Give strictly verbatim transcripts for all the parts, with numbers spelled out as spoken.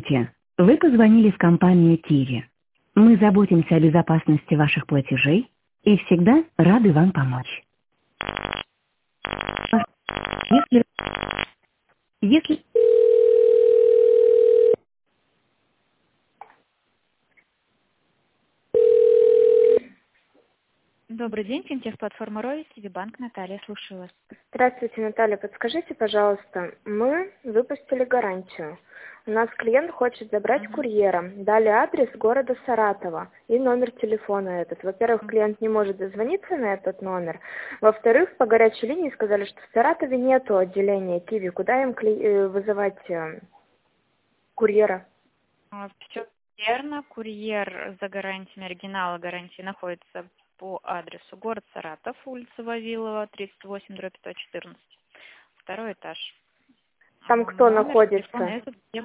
Здравствуйте. Вы позвонили в компанию Киви. Мы заботимся о безопасности ваших платежей и всегда рады вам помочь. Если... Если... Добрый день, финтех-платформа Рой, Сибибанк, Наталья, слушаю вас. Здравствуйте, Наталья. Подскажите, пожалуйста, мы выпустили гарантию. У нас клиент хочет забрать Мгм. курьера. Дали адрес города Саратова и номер телефона этот. Во-первых, клиент не может дозвониться на этот номер. Во-вторых, по горячей линии сказали, что в Саратове нету отделения Киви. Куда им кли- э, вызывать э, курьера? Все верно. Курьер за гарантиями, оригинала гарантии находится по адресу город Саратов, улица Вавилова, тридцать восемь, дробь сто четырнадцать. Второй этаж. Там А, кто Номер телефона находится? этот, где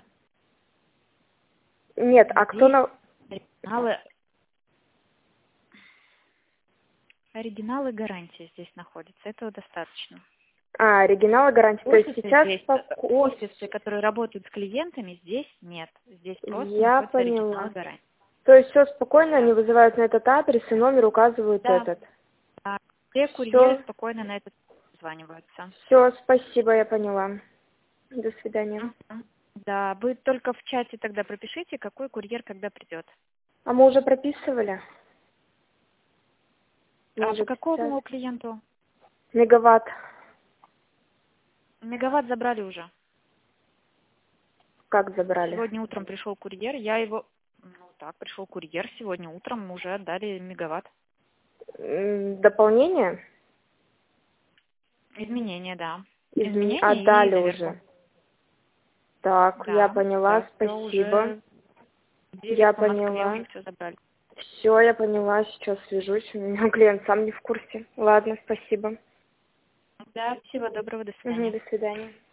Нет, а кто здесь на... оригиналы, оригиналы гарантии здесь находятся. Этого достаточно. А, оригинала гарантии. То есть Офисы сейчас... здесь, поку- офисы, которые работают с клиентами, здесь нет. Здесь просто Я находится оригинал поняла. гарантии. То есть все спокойно, они вызывают на этот адрес и номер указывают Да. этот. А все курьеры Все, спокойно на это званиваются. все, спасибо, я поняла. До свидания. Мгм. Да, вы только в чате тогда пропишите, какой курьер когда придет. А мы уже прописывали? А по Может, сейчас? какому клиенту? Мегаватт. Мегаватт забрали уже. Как забрали? Сегодня утром пришел курьер, я его... Ну так, пришел курьер, сегодня утром мы уже отдали мегаватт. М, Дополнение? Изменения, да. Изме- Изменения и Отдали заверку. уже. Так, я Да, поняла, да, все спасибо. уже... Здесь Я по Москве уже поняла. все забрали. Все, я поняла, сейчас свяжусь. У меня клиент сам не в курсе. Ладно, спасибо. Да, всего доброго, до Мгм, свидания. до свидания.